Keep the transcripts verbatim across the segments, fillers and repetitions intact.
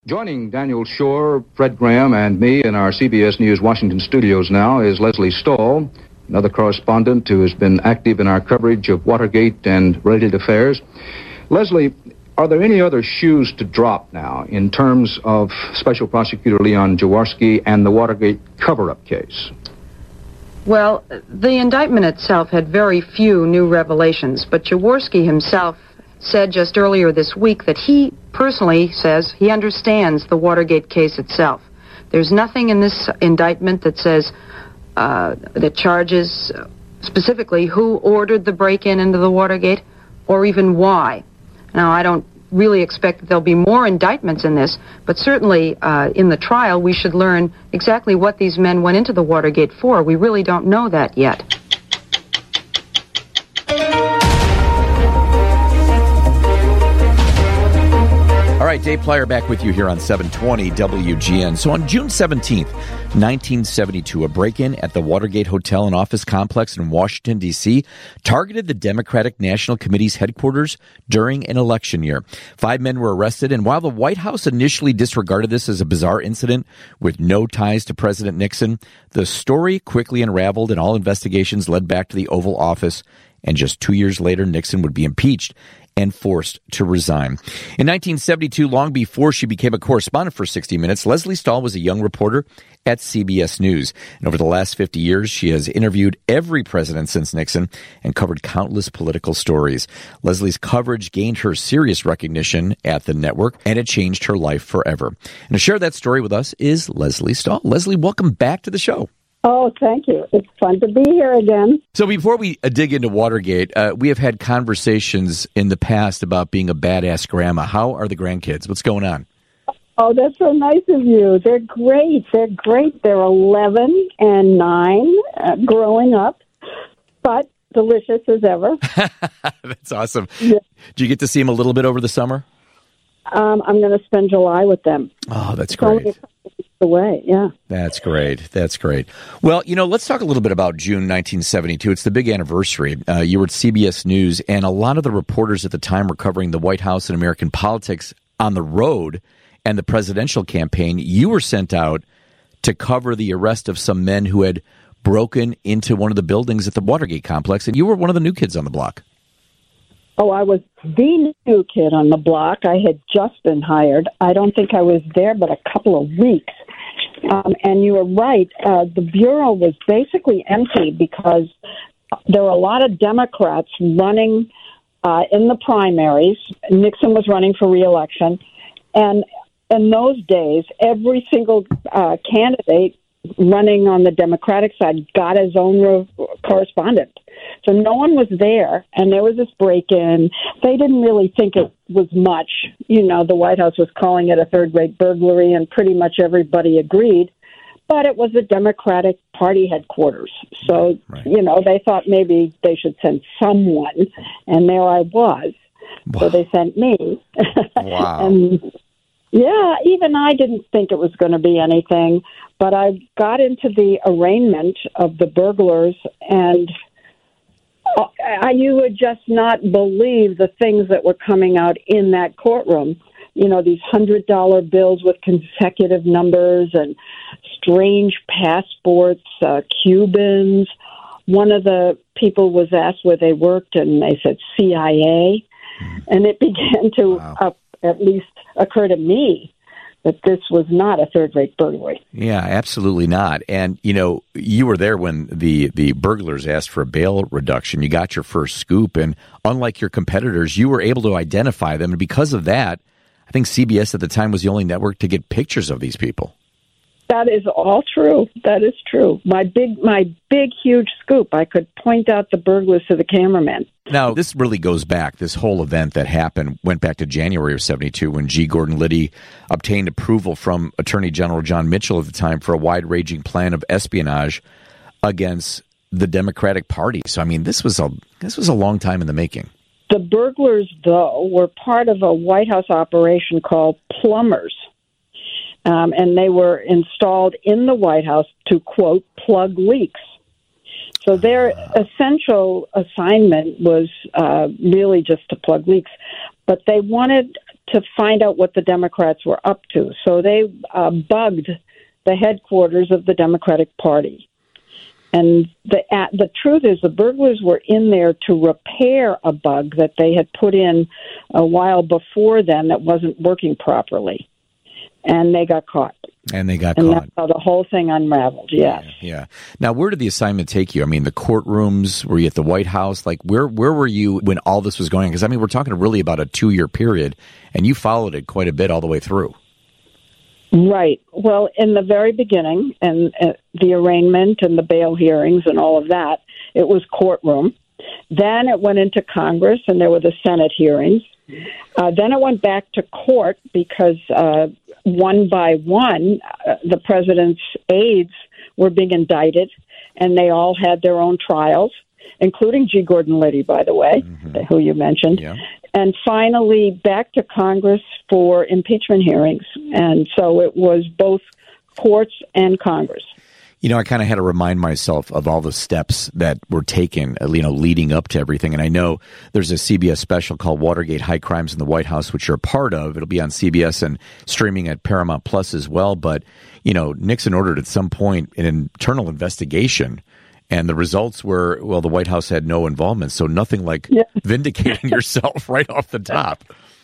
Joining Daniel Shore, Fred Graham, and me in our C B S News Washington studios now is Leslie Stahl, another correspondent who has been active in our coverage of Watergate and related affairs. Leslie, are there any other shoes to drop now in terms of Special Prosecutor Leon Jaworski and the Watergate cover-up case? Well, the indictment itself had very few new revelations, but Jaworski himself said just earlier this week that he personally says he understands the Watergate case itself. There's nothing in this indictment that says, uh, that charges specifically who ordered the break-in into the Watergate or even why. Now, I don't really expect that there'll be more indictments in this, but certainly uh, in the trial we should learn exactly what these men went into the Watergate for. We really don't know that yet. All right, Dave Plyer back with you here on seven twenty W G N. So on June seventeenth, nineteen seventy-two, a break-in at the Watergate Hotel and Office Complex in Washington, D C targeted the Democratic National Committee's headquarters during an election year. Five men were arrested, and while the White House initially disregarded this as a bizarre incident with no ties to President Nixon, the story quickly unraveled and all investigations led back to the Oval Office, and just two years later, Nixon would be impeached and forced to resign. In nineteen seventy-two, long before she became a correspondent for sixty minutes, Leslie Stahl was a young reporter at C B S News. And over the last fifty years, she has interviewed every president since Nixon and covered countless political stories. Leslie's coverage gained her serious recognition at the network, and it changed her life forever. And to share that story with us is Leslie Stahl. Leslie, welcome back to the show. Oh, thank you. It's fun to be here again. So before we uh, dig into Watergate, uh, we have had conversations in the past about being a badass grandma. How are the grandkids? What's going on? Oh, that's so nice of you. They're great. They're great. They're eleven and nine, uh, growing up, but delicious as ever. That's awesome. Yeah. Do you get to see them a little bit over the summer? Um, I'm going to spend July with them. Oh, that's it's great. Only a couple weeks away, yeah. That's great. That's great. Well, you know, let's talk a little bit about June nineteen seventy-two. It's the big anniversary. Uh, you were at C B S News, and a lot of the reporters at the time were covering the White House and American politics on the road and the presidential campaign. You were sent out to cover the arrest of some men who had broken into one of the buildings at the Watergate complex, and you were one of the new kids on the block. Oh, I was the new kid on the block. I had just been hired. I don't think I was there but a couple of weeks. Um, and you were right. Uh, the Bureau was basically empty because there were a lot of Democrats running uh, in the primaries. Nixon was running for re-election. And in those days, every single uh, candidate running on the Democratic side got his own re- correspondent. So no one was there, and there was this break-in. They didn't really think it was much. You know, the White House was calling it a third-rate burglary, and pretty much everybody agreed. But it was the Democratic Party headquarters. So, right. you know, they thought maybe they should send someone, and there I was. Wow. So they sent me. Wow. and, yeah, even I didn't think it was going to be anything. But I got into the arraignment of the burglars, and I, you would just not believe the things that were coming out in that courtroom. You know, these one hundred dollar bills with consecutive numbers and strange passports, uh, Cubans. One of the people was asked where they worked, and they said C I A. And it began to wow. uh, at least occur to me that this was not a third-rate burglary. Yeah, absolutely not. And, you know, you were there when the, the burglars asked for a bail reduction. You got your first scoop, and unlike your competitors, you were able to identify them. And because of that, I think C B S at the time was the only network to get pictures of these people. That is all true. That is true. My big, my big, huge scoop. I could point out the burglars to the cameraman. Now, this really goes back. This whole event that happened went back to January of seventy-two when G. Gordon Liddy obtained approval from Attorney General John Mitchell at the time for a wide-ranging plan of espionage against the Democratic Party. So, I mean, this was a this was a long time in the making. The burglars, though, were part of a White House operation called Plumbers. Um, and they were installed in the White House to, quote, plug leaks. So their essential assignment was uh, really just to plug leaks. But they wanted to find out what the Democrats were up to. So they uh, bugged the headquarters of the Democratic Party. And the uh, the truth is the burglars were in there to repair a bug that they had put in a while before then that wasn't working properly. And they got caught. And they got and caught. And that's how the whole thing unraveled, yes. Yeah, yeah. Now, where did the assignment take you? I mean, the courtrooms, were you at the White House? Like, where where were you when all this was going on? Because, I mean, we're talking really about a two-year period, and you followed it quite a bit all the way through. Right. Well, in the very beginning, and uh, the arraignment and the bail hearings and all of that, it was courtroom. Then it went into Congress, and there were the Senate hearings. Uh, then it went back to court because uh, one by one, uh, the president's aides were being indicted, and they all had their own trials, including G. Gordon Liddy, by the way, mm-hmm. who you mentioned. Yeah. And finally, back to Congress for impeachment hearings. And so it was both courts and Congress. You know, I kind of had to remind myself of all the steps that were taken, you know, leading up to everything. And I know there's a C B S special called Watergate: High Crimes in the White House, which you're a part of. It'll be on C B S and streaming at Paramount Plus as well. But, you know, Nixon ordered at some point an internal investigation. And the results were, well, the White House had no involvement. So nothing like yeah. vindicating yourself right off the top.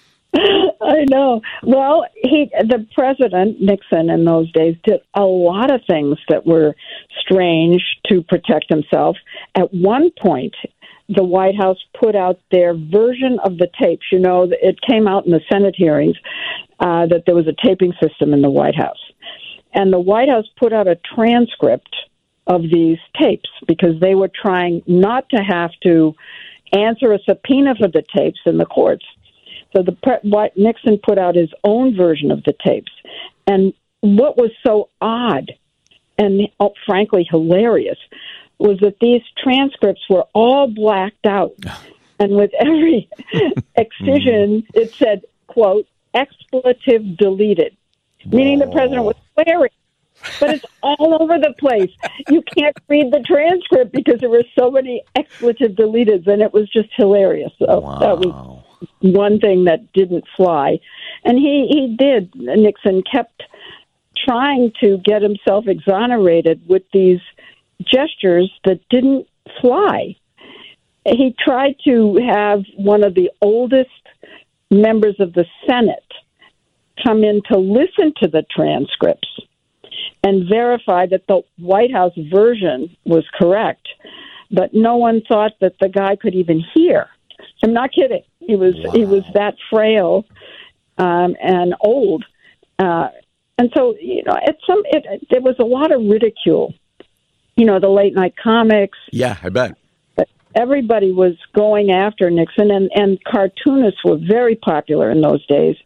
I know. Well, he, the president, Nixon, in those days, did a lot of things that were strange to protect himself. At one point, the White House put out their version of the tapes. You know, it came out in the Senate hearings uh, that there was a taping system in the White House. And the White House put out a transcript of these tapes because they were trying not to have to answer a subpoena for the tapes in the courts. So the what Nixon put out his own version of the tapes. And what was so odd and oh, frankly hilarious was that these transcripts were all blacked out. And with every excision, it said, quote, expletive deleted, meaning the president was swearing. But it's all over the place. You can't read the transcript because there were so many expletive deleted, and it was just hilarious. So wow. that was one thing that didn't fly. And he, he did. Nixon kept trying to get himself exonerated with these gestures that didn't fly. He tried to have one of the oldest members of the Senate come in to listen to the transcripts and verify that the White House version was correct. But no one thought that the guy could even hear. I'm not kidding. He was wow. he was that frail um, and old. Uh, and so, you know, at some it, there was a lot of ridicule. You know, the late night comics. Yeah, I bet. Everybody was going after Nixon, and, and cartoonists were very popular in those days.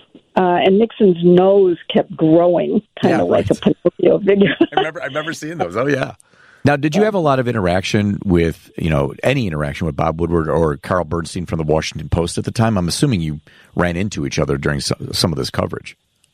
Uh, and Nixon's nose kept growing, kind yeah, of right. like a Pinocchio figure. I remember, I remember seeing those. Oh, yeah. Now, did you have a lot of interaction with, you know, any interaction with Bob Woodward or Carl Bernstein from the Washington Post at the time? I'm assuming you ran into each other during some, some of this coverage.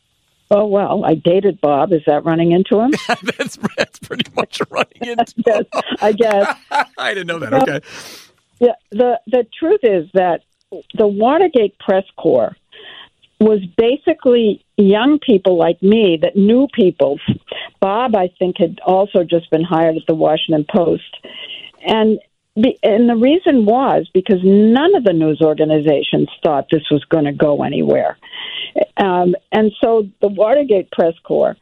Oh, well, I dated Bob. Is that running into him? that's, that's pretty much running into yes, him. I guess. I didn't know that. Okay. The, the, the truth is that the Watergate press corps was basically young people like me that knew people. Bob, I think, had also just been hired at the Washington Post. And the, and the reason was because none of the news organizations thought this was going to go anywhere. Um, and so the Watergate press corps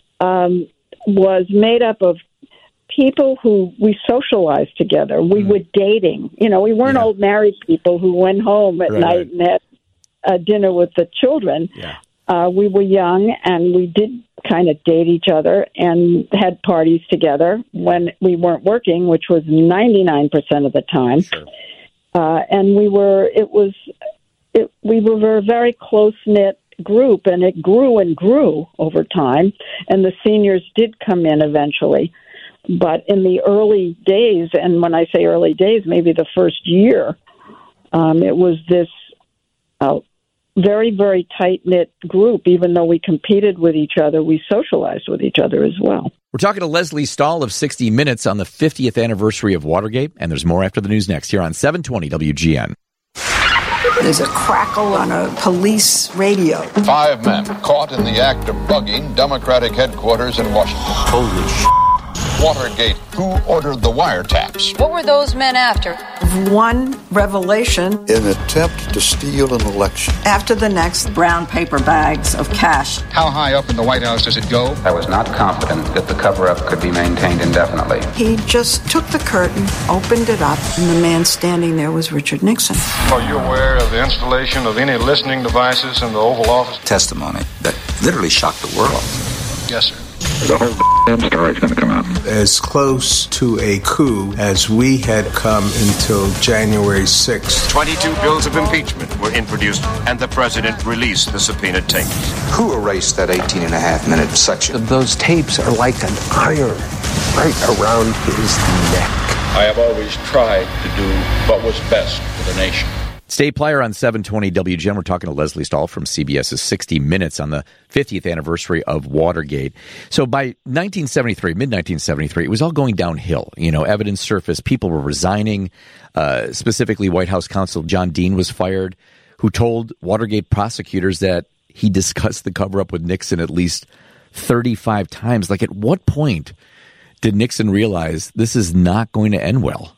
um, was made up of people who we socialized together. We mm. were dating. You know, we weren't yeah. old married people who went home at right, night right. and had uh, dinner with the children. Yeah. Uh, we were young, and we did kind of date each other and had parties together when we weren't working, which was ninety-nine percent of the time. Sure. Uh, and we were, it was, it, we were a very close-knit group, and it grew and grew over time, and the seniors did come in eventually. But in the early days, and when I say early days, maybe the first year, um, it was this uh, very, very tight-knit group. Even though we competed with each other, we socialized with each other as well. We're talking to Lesley Stahl of sixty minutes on the fiftieth anniversary of Watergate, and there's more after the news next here on seven twenty W G N. There's a crackle on a police radio. Five men caught in the act of bugging Democratic headquarters in Washington. Holy sh**. Watergate. Who ordered the wiretaps? What were those men after? One revelation. An attempt to steal an election. After the next, brown paper bags of cash. How high up in the White House does it go? I was not confident that the cover-up could be maintained indefinitely. He just took the curtain, opened it up, and the man standing there was Richard Nixon. Are you aware of the installation of any listening devices in the Oval Office? Testimony that literally shocked the world. Yes, sir. The whole damn story is going to come out. As close to a coup as we had come until January sixth. twenty-two bills of impeachment were introduced, and the president released the subpoenaed tapes. Who erased that eighteen and a half minute section? Those tapes are like an iron right around his neck. I have always tried to do what was best for the nation. State Player on seven twenty W G N. We're talking to Leslie Stahl from CBS's sixty minutes on the fiftieth anniversary of Watergate. So by nineteen seventy-three, mid nineteen seventy-three, it was all going downhill. You know, evidence surfaced. People were resigning. Uh, specifically, White House counsel John Dean was fired, who told Watergate prosecutors that he discussed the cover-up with Nixon at least thirty-five times. Like, at what point did Nixon realize this is not going to end well?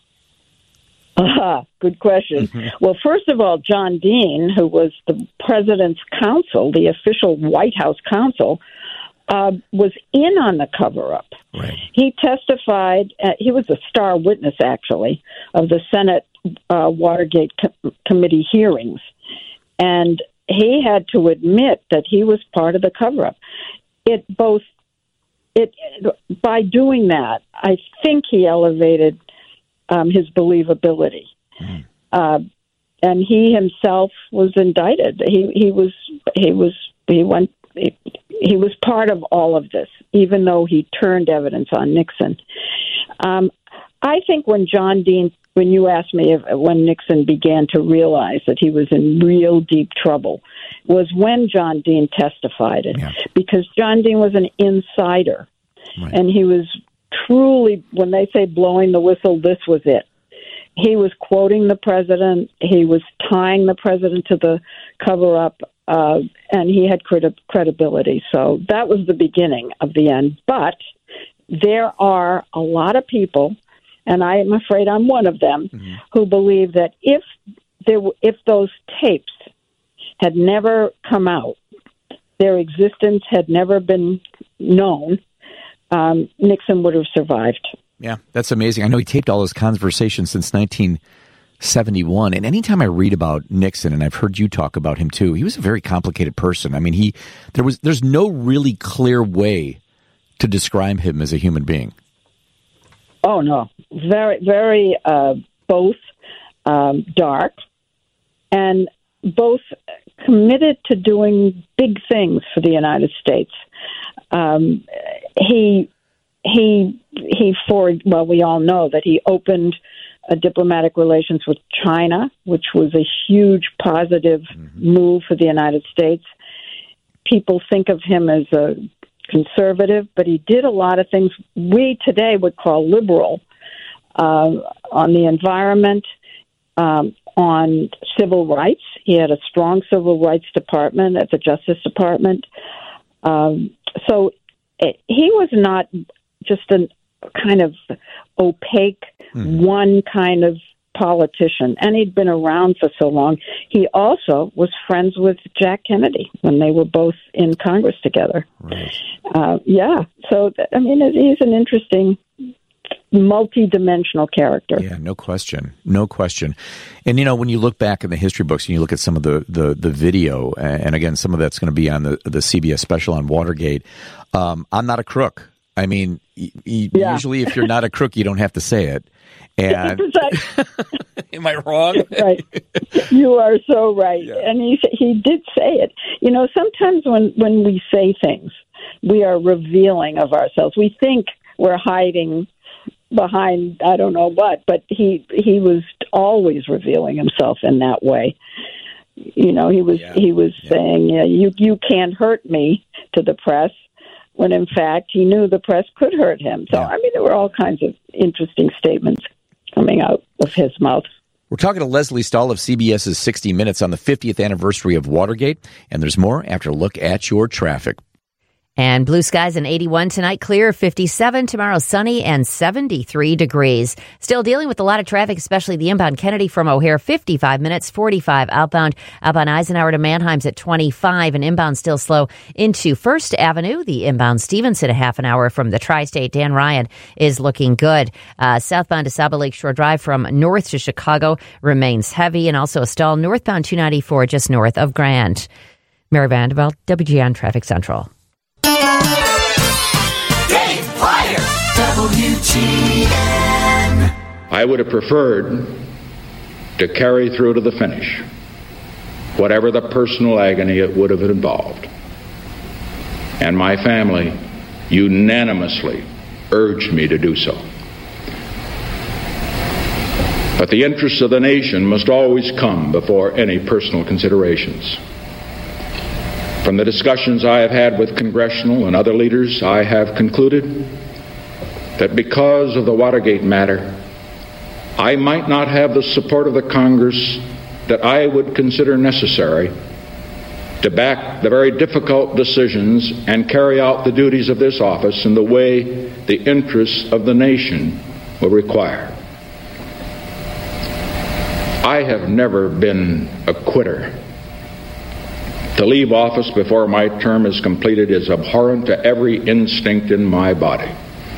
Uh, good question. Mm-hmm. Well, first of all, John Dean, who was the president's counsel, the official White House counsel, uh, was in on the cover-up. Right. He testified, uh, he was a star witness, actually, of the Senate uh, Watergate co- committee hearings. And he had to admit that he was part of the cover-up. It both, it by doing that, I think he elevated Um, his believability, mm. uh, and he himself was indicted. He he was he was he went he, he was part of all of this, even though he turned evidence on Nixon. Um, I think when John Dean, when you asked me if, when Nixon began to realize that he was in real deep trouble, was when John Dean testified it, yeah. because John Dean was an insider, right. and he was. Truly, when they say blowing the whistle, this was it. He was quoting the president. He was tying the president to the cover-up, uh, and he had credi- credibility. So that was the beginning of the end. But there are a lot of people, and I am afraid I'm one of them, mm-hmm. who believe that if there, w- if those tapes had never come out, their existence had never been known, Um, Nixon would have survived. Yeah, that's amazing. I know he taped all his conversations since nineteen seventy-one. And anytime I read about Nixon, and I've heard you talk about him too, he was a very complicated person. I mean, he there was there's no really clear way to describe him as a human being. Oh no, very, very uh, both um, dark and both committed to doing big things for the United States. Um, he, he, he, for, well, we all know that he opened uh, diplomatic relations with China, which was a huge positive mm-hmm. move for the United States. People think of him as a conservative, but he did a lot of things we today would call liberal, uh, on the environment, um, on civil rights. He had a strong civil rights department at the Justice Department. Um, so it, he was not just a kind of opaque, mm-hmm. one kind of politician, and he'd been around for so long. He also was friends with Jack Kennedy when they were both in Congress together. Right. Uh, yeah, so, I mean, he's an interesting, multi-dimensional character. Yeah, no question. No question. And, you know, when you look back in the history books and you look at some of the, the, the video, and again, some of that's going to be on the, the C B S special on Watergate, um, I'm not a crook. I mean, y- y- yeah. usually if you're not a crook, you don't have to say it. And am I wrong? Right. You are so right. Yeah. And he he did say it. You know, sometimes when, when we say things, we are revealing of ourselves. We think we're hiding behind I don't know what, but he he was always revealing himself in that way. You know, he was yeah. he was yeah. saying, yeah, you you can't hurt me to the press, when in fact he knew the press could hurt him. So yeah. I mean, there were all kinds of interesting statements coming out of his mouth. We're talking to Lesley Stahl of CBS's sixty minutes on the fiftieth anniversary of Watergate, and there's more after a look at your traffic. And blue skies and eighty-one tonight, clear, fifty-seven tomorrow, sunny and seventy-three degrees. Still dealing with a lot of traffic, especially the inbound Kennedy from O'Hare, fifty-five minutes, forty-five outbound. Outbound Eisenhower to Mannheim's at twenty-five, and inbound still slow into First Avenue. The inbound Stevenson, a half an hour from the Tri-State. Dan Ryan is looking good. Uh, southbound to Saba Lakeshore Drive from north to Chicago remains heavy, and also a stall northbound two ninety-four just north of Grand. Mary Vanderbilt, W G N Traffic Central. Dave Pryor, W G N. I would have preferred to carry through to the finish, whatever the personal agony it would have involved. And my family unanimously urged me to do so. But the interests of the nation must always come before any personal considerations. From the discussions I have had with congressional and other leaders, I have concluded that because of the Watergate matter, I might not have the support of the Congress that I would consider necessary to back the very difficult decisions and carry out the duties of this office in the way the interests of the nation will require. I have never been a quitter. To leave office before my term is completed is abhorrent to every instinct in my body.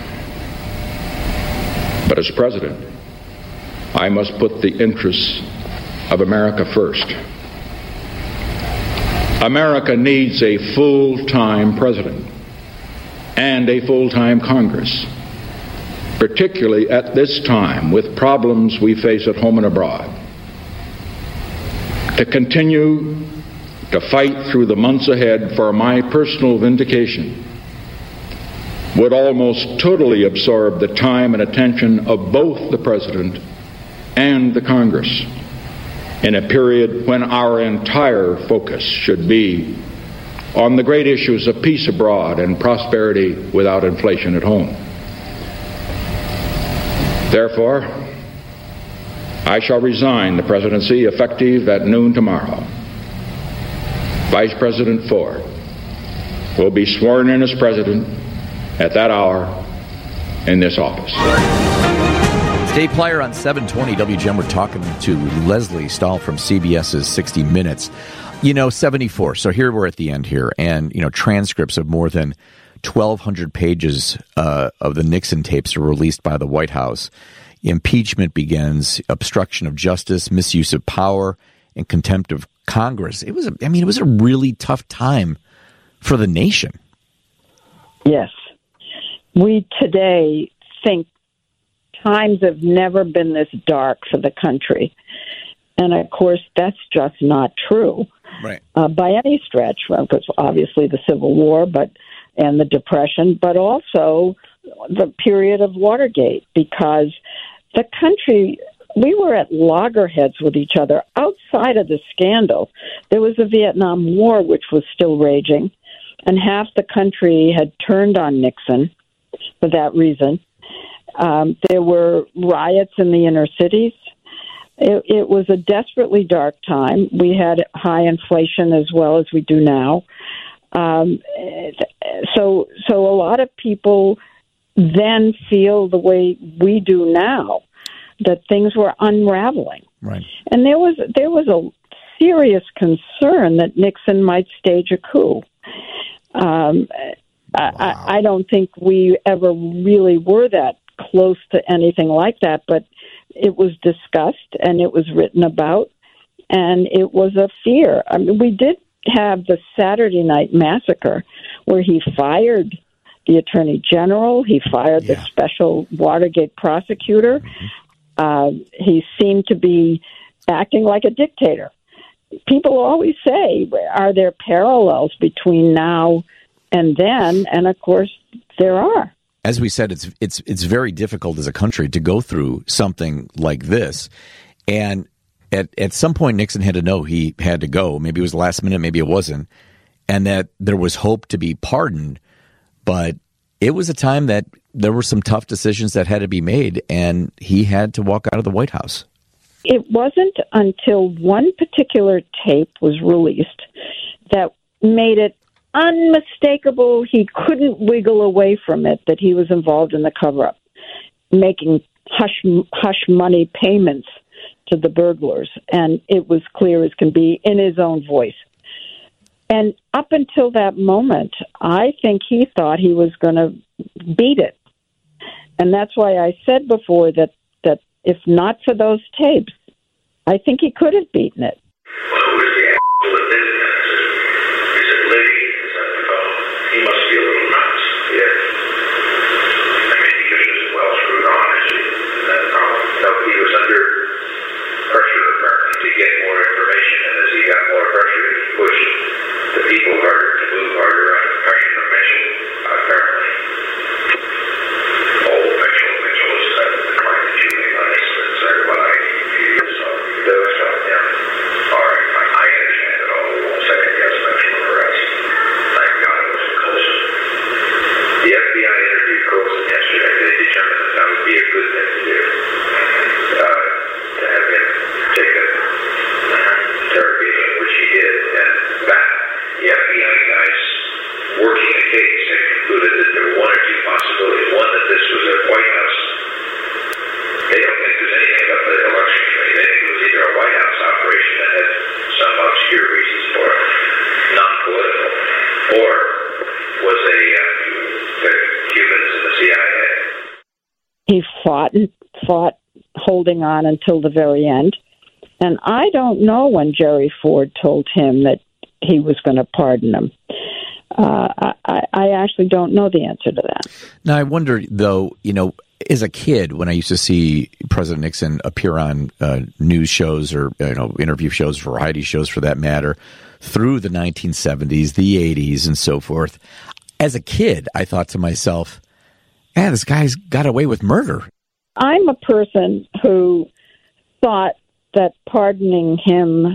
But as president, I must put the interests of America first. America needs a full-time president and a full-time Congress, particularly at this time with problems we face at home and abroad. To continue to fight through the months ahead for my personal vindication would almost totally absorb the time and attention of both the President and the Congress in a period when our entire focus should be on the great issues of peace abroad and prosperity without inflation at home. Therefore, I shall resign the presidency effective at noon tomorrow. Vice President Ford will be sworn in as president at that hour in this office. It's Dave Pryor on seven twenty W G N. We're talking to Lesley Stahl from CBS's sixty minutes. You know, seventy-four. So here we're at the end here. And, you know, transcripts of more than twelve hundred pages uh, of the Nixon tapes are released by the White House. Impeachment begins, obstruction of justice, misuse of power, and contempt of Congress. It was, a, I mean, it was a really tough time for the nation. Yes. We today think times have never been this dark for the country. And of course, that's just not true. Right. Uh, by any stretch, because obviously the Civil War, but and the Depression, but also the period of Watergate, because the country, we were at loggerheads with each other. Outside of the scandal, there was the Vietnam War, which was still raging, and half the country had turned on Nixon for that reason. Um, there were riots in the inner cities. It, it was a desperately dark time. We had high inflation as well as we do now. Um, so, so a lot of people then feel the way we do now, that things were unraveling. Right. And there was there was a serious concern that Nixon might stage a coup. Um, wow. I, I don't think we ever really were that close to anything like that, but it was discussed and it was written about, and it was a fear. I mean, we did have the Saturday Night Massacre where he fired the Attorney General, he fired yeah. the special Watergate prosecutor. Mm-hmm. Uh, he seemed to be acting like a dictator. People always say, are there parallels between now and then? And of course, there are. As we said, it's it's it's very difficult as a country to go through something like this. And at at some point, Nixon had to know he had to go. Maybe it was last minute, maybe it wasn't. And that there was hope to be pardoned. But it was a time that there were some tough decisions that had to be made, and he had to walk out of the White House. It wasn't until one particular tape was released that made it unmistakable. He couldn't wiggle away from it that he was involved in the cover-up, making hush hush money payments to the burglars, and it was clear as can be in his own voice. And up until that moment, I think he thought he was going to beat it. And that's why I said before that, that if not for those tapes, I think he could have beaten it. Well, who is the asshole that did that? Is it Liddy? Is that the fellow? He must be a little nuts. Yeah. I mean, he just as well screwed on as he that problem. No, he was under pressure, apparently, to get more information, and as he got more pressure, he pushed the people harder to move harder on pressure from Mitchell, apparently. Oh, Mitchell, Mitchell is uh, declined to shooting on this, but it's like what I feel, so there was something, yeah. All right, I, I understand it all. We won't second guess Mitchell or arrest. Thank God it was Colson. The F B I interviewed Colson yesterday. They determined that that would be a good thing to do. Uh, to have him take a uh, interrogation, which he did, and back. The F B I guys working the case had concluded that there were one or two possibilities. One, that this was a White House. They don't think there's anything about the election committee. They think it was either a White House operation that had some obscure reasons for it, non-political, or was a uh, the Cubans and the C I A. He fought and fought, holding on until the very end. And I don't know when Jerry Ford told him that he was going to pardon him. Uh, I, I actually don't know the answer to that. Now, I wonder, though, you know, as a kid, when I used to see President Nixon appear on uh, news shows or, you know, interview shows, variety shows for that matter, through the nineteen seventies, the eighties, and so forth, as a kid, I thought to myself, yeah, this guy's got away with murder. I'm a person who thought that pardoning him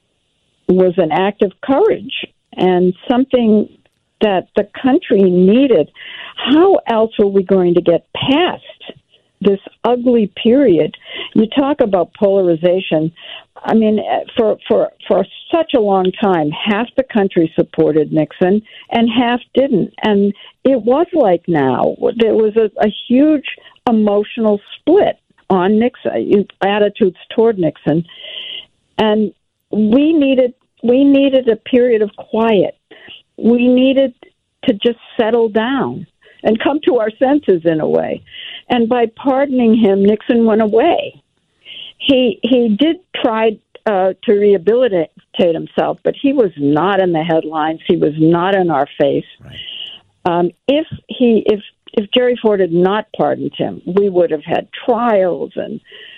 was an act of courage and something that the country needed. How else were we going to get past this ugly period? You talk about polarization. I mean, for, for, for such a long time, half the country supported Nixon and half didn't. And it was like now. There was a, a huge emotional split on Nixon, attitudes toward Nixon. And we needed we needed a period of quiet. We needed to just settle down and come to our senses in a way. And by pardoning him, Nixon went away. He he did try uh, to rehabilitate himself, but he was not in the headlines. He was not in our face. Right. Um, if he if if Jerry Ford had not pardoned him, we would have had trials and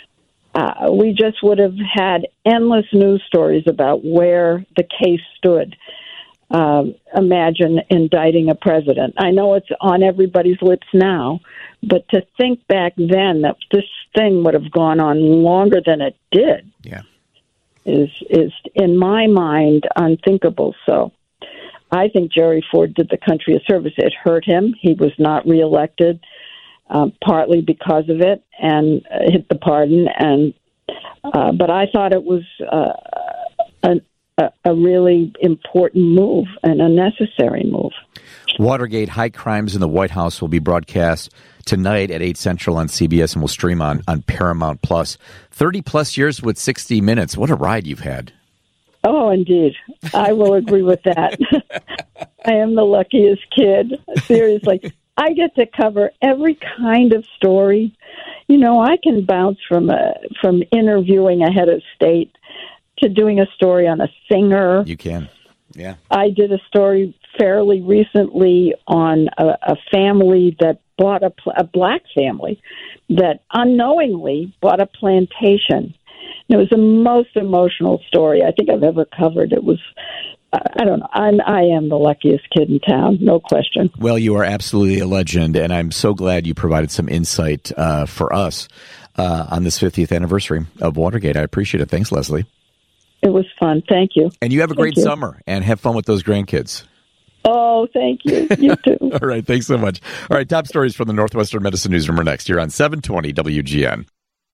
Uh, we just would have had endless news stories about where the case stood. Um, imagine indicting a president. I know it's on everybody's lips now, but to think back then that this thing would have gone on longer than it did yeah. is, is, in my mind, unthinkable. So I think Jerry Ford did the country a service. It hurt him. He was not reelected. Um, partly because of it, and uh, hit the pardon. And uh, but I thought it was uh, a, a really important move and a necessary move. Watergate: High Crimes in the White House will be broadcast tonight at eight Central on C B S and will stream on, on Paramount Plus. thirty plus years with sixty minutes. What a ride you've had. Oh, indeed. I will agree with that. I am the luckiest kid. Seriously. I get to cover every kind of story. You know, I can bounce from a, from interviewing a head of state to doing a story on a singer. You can, yeah. I did a story fairly recently on a, a family that bought a, a black family that unknowingly bought a plantation. And it was the most emotional story I think I've ever covered. It was... I don't know. I'm, I am the luckiest kid in town, no question. Well, you are absolutely a legend, and I'm so glad you provided some insight uh, for us uh, on this fiftieth anniversary of Watergate. I appreciate it. Thanks, Leslie. It was fun. Thank you. And you have a great summer, and have fun with those grandkids. Oh, thank you. You too. All right. Thanks so much. All right. Top stories from the Northwestern Medicine Newsroom are next here on seven twenty W G N.